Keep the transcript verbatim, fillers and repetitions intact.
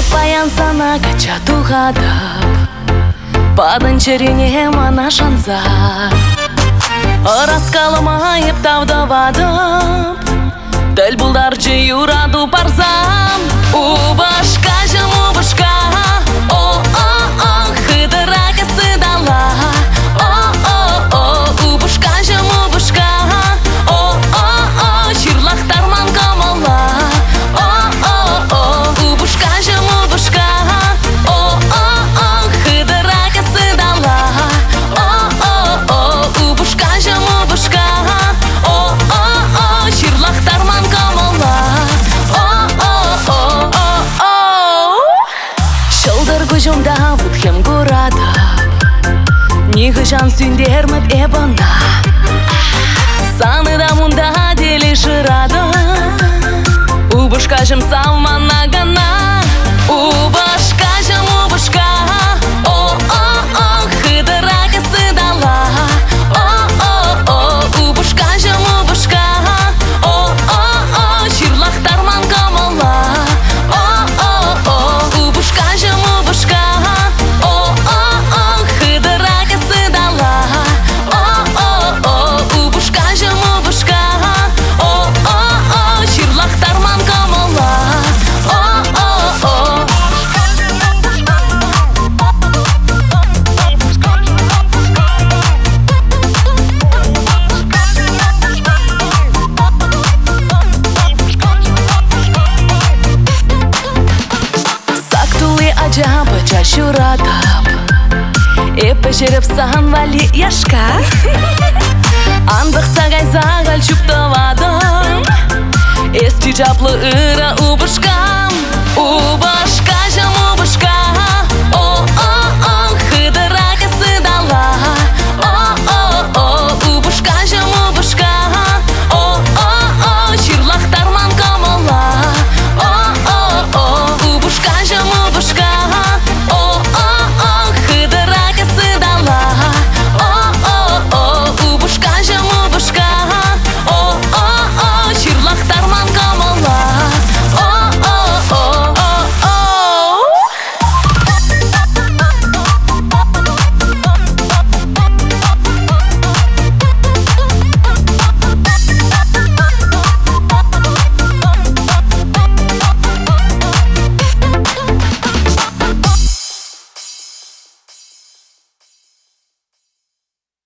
Паян сана кача тухадып, падын черене мана шанса. Раскалымайып тавдавадып, тіл бұлдарчы юраду парзам. Убашка жым убашка, о-о-о, хыдыра кысы дала. О-о-о, убашка жым убашка, о-о-о, шырлақтар ман камала. О-о-о, убашка жым убашка, о-о-о, хыдыра кысы дала. О-о-о, убашка жым убашка, о-о-о, шырлақтар ман камала. Күжімда вудхем гурадып, Нихышан сүндерміп эбана. Саны да мұнда делі жырады, Убышка жым салмана гана. Убышка жым убышка, о-о-о, хыдыра кысы дала. О-о-о, убышка жым убышка, о-о-о, шырлақтар ман камала. О-о-о, убышка жым убышка, о-о-о, хыдыра кысы дала. О-о-о, убышка жым убышка, о-о-о, шырлақтар ман камала. О-о-о. Сактулы ажабы чашурадып, Эппе жеріп сан вали яшка. Андық сағай зағал чуптавадым, Эсті жаплы ыра убышкам. Убашка